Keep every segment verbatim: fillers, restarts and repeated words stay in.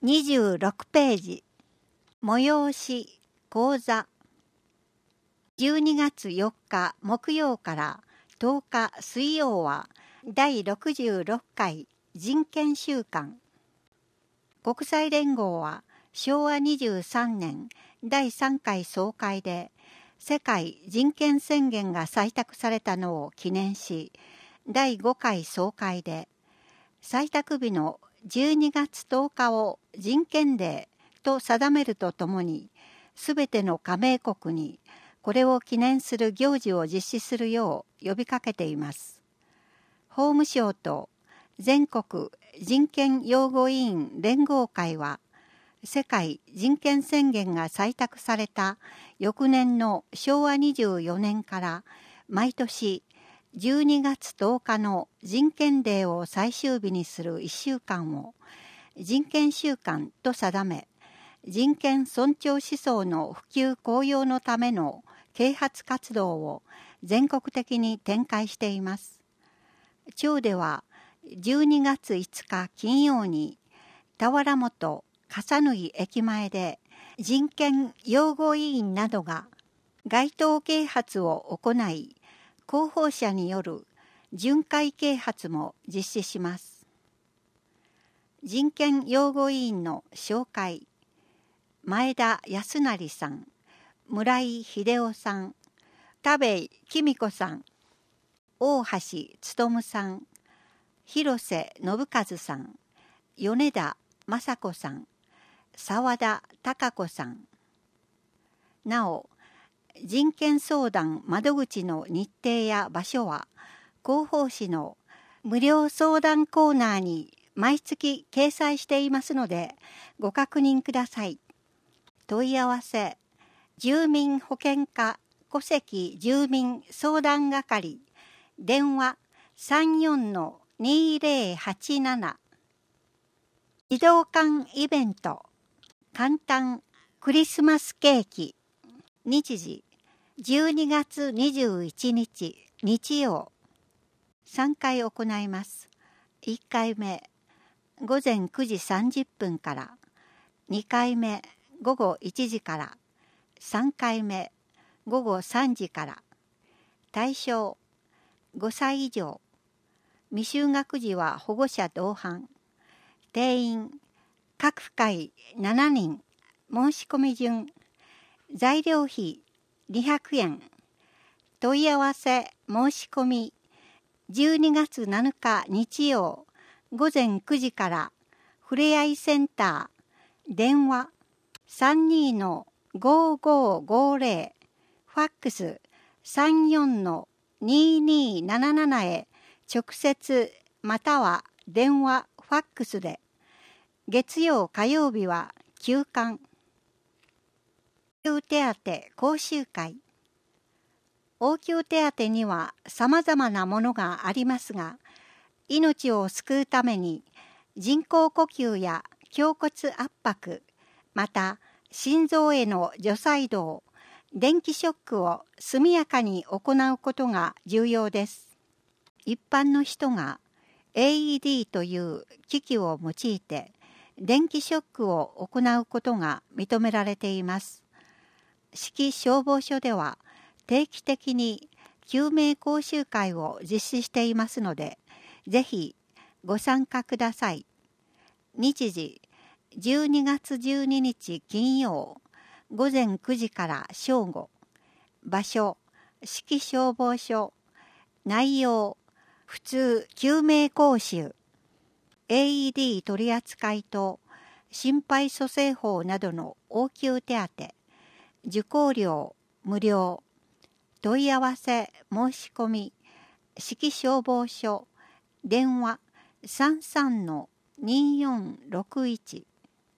にじゅうろくページ、催し講座。じゅうにがつよっか木曜からとおか水曜はだいろくじゅうろっかい人権週間。国際連合はしょうわにじゅうさんねんだいさんかい総会で世界人権宣言が採択されたのを記念し、だいごかい総会で採択日のじゅうにがつとおかを人権デーと定めるとともに、すべての加盟国にこれを記念する行事を実施するよう呼びかけています。法務省と全国人権擁護委員連合会は、世界人権宣言が採択された翌年のしょうわにじゅうよねんから毎年じゅうにがつとおかの人権デーを最終日にするいっしゅうかんを人権週間と定め、人権尊重思想の普及向揚のための啓発活動を全国的に展開しています。町ではじゅうにがついつか金曜に田原本笠縫駅前で人権擁護委員などが街頭啓発を行い、広報者による巡回啓発も実施します。人権擁護委員の紹介。前田康成さん、村井秀夫さん、田部井紀美子さん、大橋勉さん、広瀬信和さん、米田雅子さん、澤田貴子さん。なお、人権相談窓口の日程や場所は広報誌の無料相談コーナーに毎月掲載していますのでご確認ください。問い合わせ、住民保険課戸籍住民相談係、電話 さんよんのにぜろはちなな。児童館イベント、簡単クリスマスケーキ。日時じゅうにがつにじゅういちにち日曜。さんかい行います。いっかいめごぜんくじさんじゅっぷんから、にかいめごごいちじから、さんかいめごごさんじから。対象ごさい以上。未就学児は保護者同伴。定員各回しちにん。申し込み順。材料費にひゃくえん。問い合わせ申し込みじゅうにがつなのか日曜ごぜんくじからふれあいセンター電話 さんにのごごごぜろ ファックス さんよんのにになななな へ直接または電話ファックスで。月曜火曜日は休館。応急手当講習会。応急手当にはさまざまなものがありますが、命を救うために人工呼吸や胸骨圧迫、また心臓への除細動、電気ショックを速やかに行うことが重要です。一般の人が エーイーディー という機器を用いて電気ショックを行うことが認められています。市消防署では定期的に救命講習会を実施していますので、ぜひご参加ください。日時じゅうにがつじゅうににち金曜ごぜんくじから正午。場所市消防署。内容普通救命講習。エーイーディー 取り扱いと心肺蘇生法などの応急手当。受講料無料。問い合わせ申し込み市消防署電話 さんさんのによんろくいち。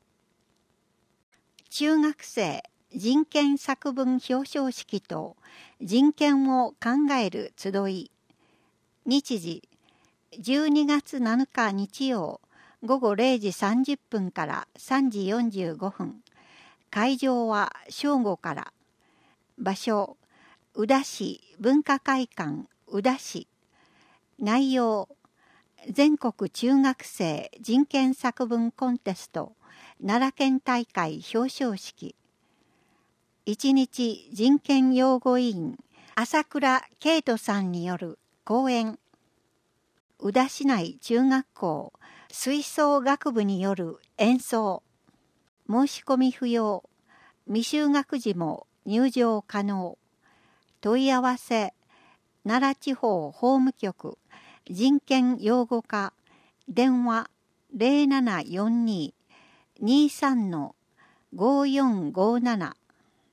中学生人権作文表彰式と人権を考える集い。日時じゅうにがつなのか日曜ごごれいじさんじゅっぷんからさんじよんじゅうごふん。会場は正午から。場所宇陀市文化会館宇陀市。内容全国中学生人権作文コンテスト奈良県大会表彰式。一日人権擁護委員朝倉圭人さんによる講演。宇陀市内中学校吹奏楽部による演奏。申し込み不要。未就学児も入場可能。問い合わせ奈良地方法務局人権擁護課電話 ゼロななよんに にさん ごよんごなな。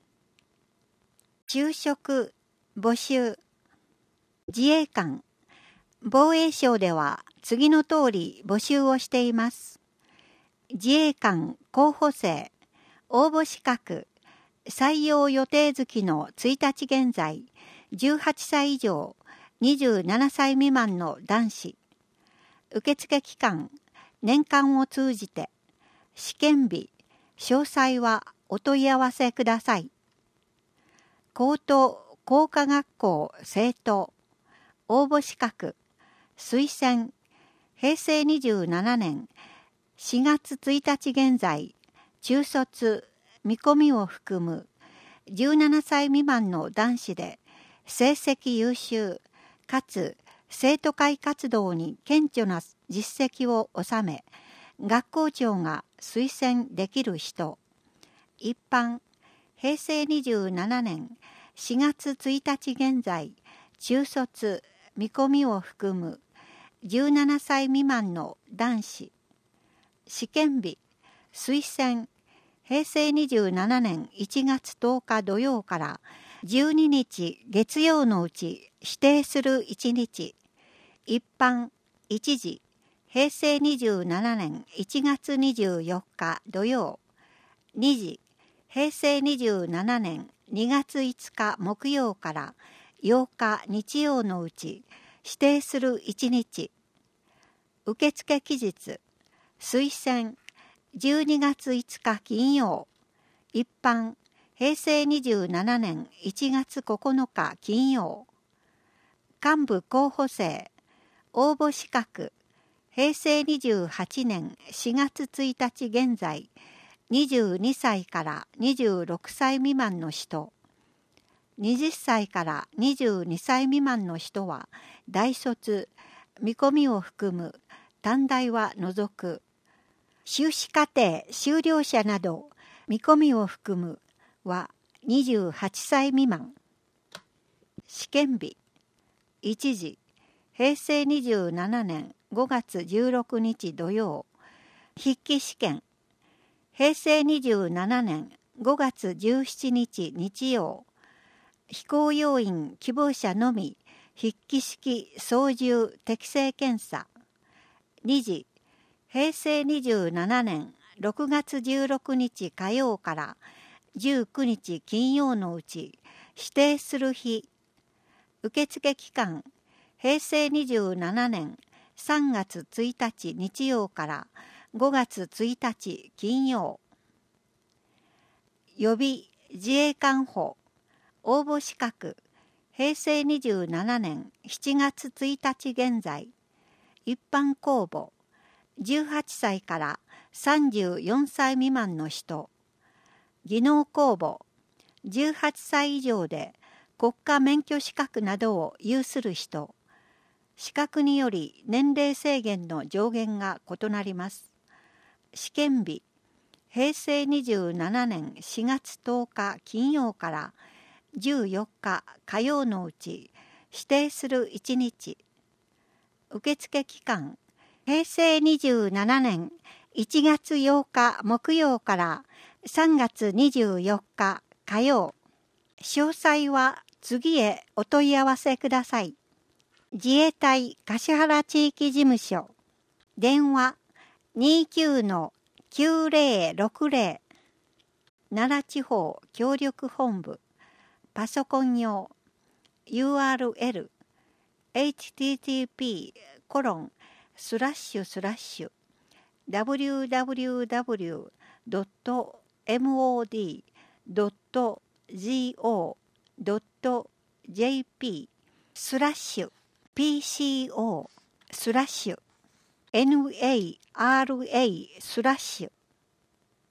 就職募集。自衛官防衛省では次の通り募集をしています。自衛官候補生応募資格採用予定月のついたち現在じゅうはっさい以上にじゅうななさい未満の男子。受付期間年間を通じて。試験日詳細はお問い合わせください。高等工科学校生徒応募資格推薦へいせいにじゅうななねんしがつついたち現在中卒見込みを含むじゅうななさい未満の男子で成績優秀かつ生徒会活動に顕著な実績を収め学校長が推薦できる人。一般へいせいにじゅうななねんしがつついたち現在中卒見込みを含むじゅうななさい未満の男子。試験日推薦へいせいにじゅうななねんいちがつとおか土曜からじゅうににち月曜のうち指定するいちにち。一般いちじへいせいにじゅうななねんいちがつにじゅうよっか土曜。にじへいせいにじゅうななねんにがついつか木曜からようか日曜のうち指定するいちにち。受付期日推薦じゅうにがついつか金曜。一般へいせいにじゅうななねんいちがつここのか金曜。幹部候補生応募資格へいせいにじゅうはちねんしがつついたち現在にじゅうにさいからにじゅうろくさい未満の人。はたちからにじゅうにさい未満の人は大卒見込みを含む短大は除く。修士課程修了者など見込みを含むはにじゅうはっさい未満。試験日いちじへいせいにじゅうななねんごがつじゅうろくにち土曜。筆記試験へいせいにじゅうななねんごがつじゅうしちにち日曜。飛行要員希望者のみ筆記式操縦適正検査。にじへいせいにじゅうななねんろくがつじゅうろくにち火曜からじゅうくにち金曜のうち指定する日。受付期間へいせいにじゅうななねんさんがつついたち日曜からごがつついたち金曜。予備自衛官補応募資格へいせいにじゅうななねんしちがつついたち現在。一般公募じゅうはっさいからさんじゅうよんさい未満の人。技能公募じゅうはっさい以上で国家免許資格などを有する人。資格により年齢制限の上限が異なります。試験日へいせいにじゅうななねんしがつとおか金曜からじゅうよっか火曜のうち指定するいちにち。受付期間へいせいにじゅうななねんいちがつようか木曜からさんがつにじゅうよっか火曜。詳細は次へお問い合わせください。自衛隊橿原地域事務所電話 にじゅうきゅう きゅうぜろろくぜろ 奈良地方協力本部パソコン用 ユーアールエル エイチティーティーピー コロンスラッシュスラッシュ ダブリューダブリューダブリュー ドット モーディー ドット ジオー ドット ジェーピー スラッシュ ピーシーオー スラッシュ ナラ スラッシュ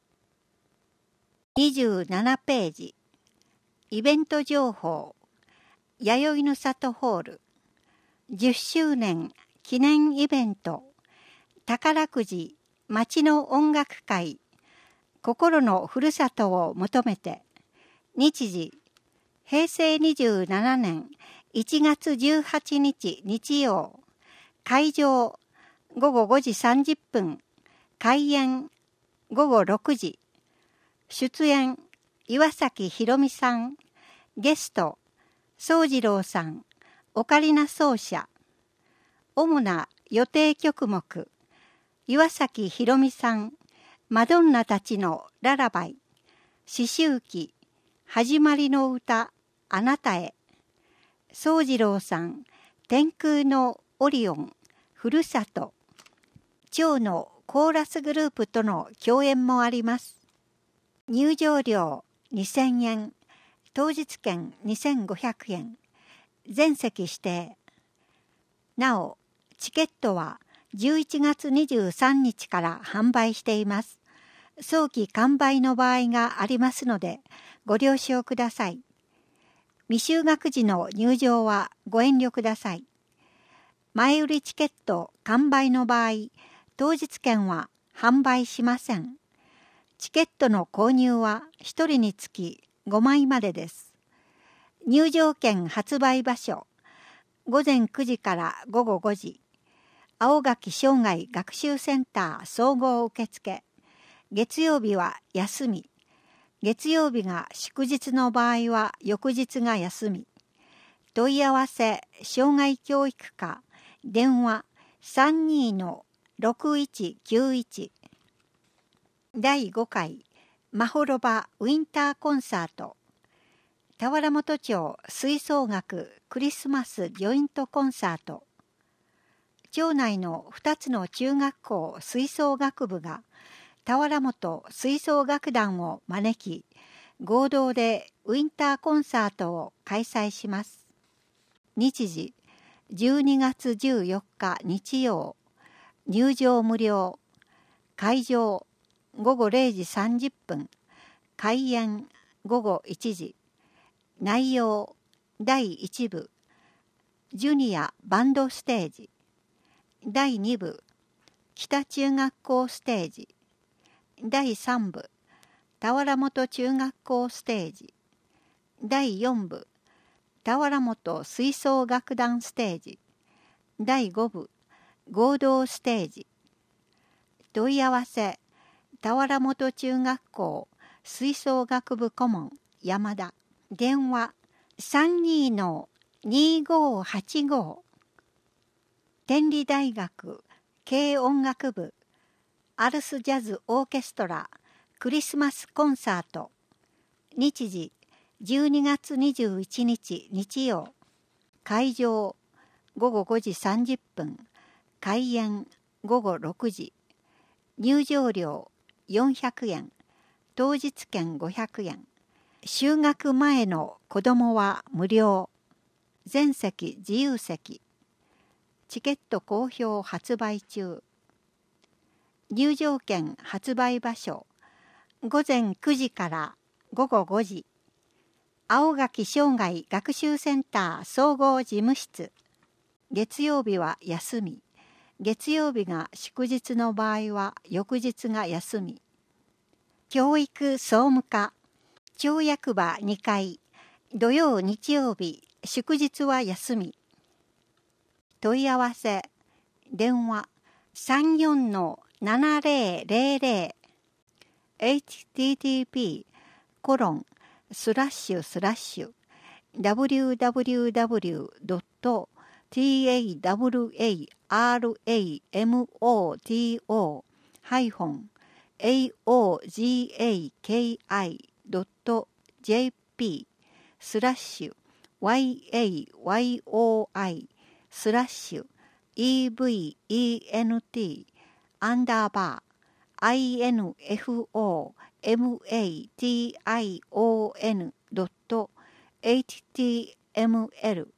にじゅうななページ、イベント情報、弥生の里ホール、じゅっしゅうねん記念イベント、宝くじ町の音楽会、心のふるさとを求めて、日時、平成にじゅうななねんいちがつじゅうはちにち日曜、会場ごごごじさんじゅっぷん、開演ごごろくじ、出演岩崎宏美さん、ゲスト宗次郎さん、オカリナ奏者、主な予定曲目、岩崎宏美さん、マドンナたちのララバイ、詩集記、始まりの歌、あなたへ、宗次郎さん、天空のオリオン、ふるさと、蝶のコーラスグループとの共演もあります。入場料にせんえん、当日券にせんごひゃくえん、全席指定。なお、チケットはじゅういちがつにじゅうさんにちから販売しています。早期完売の場合がありますので、ご了承ください。未就学時の入場はご遠慮ください。前売りチケット完売の場合、当日券は販売しません。チケットの購入はひとりにつきごまいまでです。入場券発売場所、ごぜんくじからごごごじ、青垣生涯学習センター総合受付、月曜日は休み、月曜日が祝日の場合は翌日が休み。問い合わせ障害教育課、電話 さんにーろくいちきゅういち。だいごかいまほろばウィンターコンサート、田原本町吹奏楽クリスマスジョイントコンサート。町内のふたつの中学校吹奏楽部が田原本吹奏楽団を招き、合同でウィンターコンサートを開催します。日時、じゅうにがつじゅうよっか日曜、入場無料、会場ごごれいじさんじゅっぷん、開演ごごいちじ、内容だいいちぶ、ジュニアバンドステージ、だいにぶ、北中学校ステージ、だいさんぶ、田原本中学校ステージ、だいよんぶ、田原本吹奏楽団ステージ、だいごぶ、合同ステージ。問い合わせ、田原本中学校吹奏楽部顧問山田、電話 さんにーのにーごーはちご。天理大学軽音楽部アルスジャズオーケストラクリスマスコンサート。日時、じゅうにがつにじゅういちにち日曜、会場ごごごじさんじゅっぷん、開演ごごろくじ、入場料よんひゃくえん、当日券ごひゃくえん、就学前の子どもは無料、全席自由席、チケット好評発売中。入場券発売場所、ごぜんくじからごごごじ、青垣生涯学習センター総合事務室。月曜日は休み、月曜日が祝日の場合は翌日が休み。教育総務課、町役場にかい、土曜日曜日、祝日は休み。問い合わせ、電話 さんよんのななぜろぜろぜろ エイチティーティーピー コロンスラッシュスラッシュ ダブリューダブリューダブリュー ドット タワラモト ハイフォン エーオージーエーケーアイ ドット ジェーピー スラッシュ ワイエーワイオーアイ スラッシュ イーブイイーエヌティー アンダーバー アイエヌエフオーエムエーティーアイオーエヌ ドット エイチティーエムエル